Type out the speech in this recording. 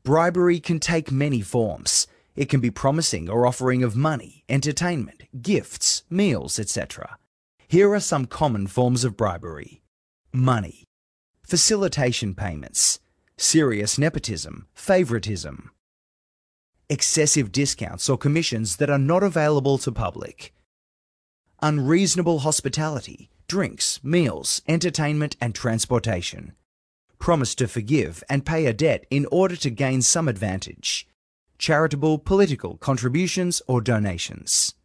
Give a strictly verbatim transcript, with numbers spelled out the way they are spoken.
Bribery can take many forms. It can be promising or offering of money, entertainment, gifts, meals, et cetera. Here are some common forms of bribery. Money. Facilitation payments. Serious nepotism, favoritism. Excessive discounts or commissions that are not available to public. Unreasonable hospitality, drinks, meals, entertainment and transportation. Promise to forgive and pay a debt in order to gain some advantage. Charitable, political contributions or donations.